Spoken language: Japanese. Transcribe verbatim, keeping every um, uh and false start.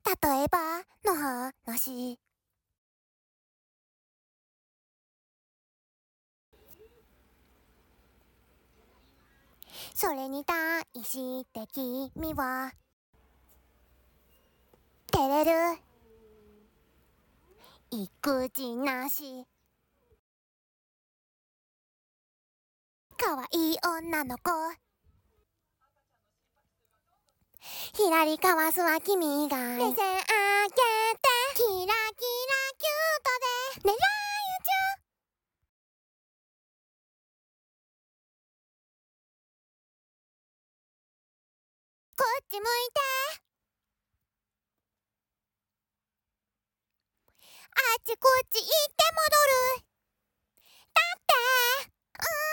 例えばの話。それに対して君は照れる。育児なし。かわいい女の子。ひらりかわすは君以外。目線上げてキラキラキュートで狙い撃ち。こっち向いて。あっちこっち行って戻る。だってうーん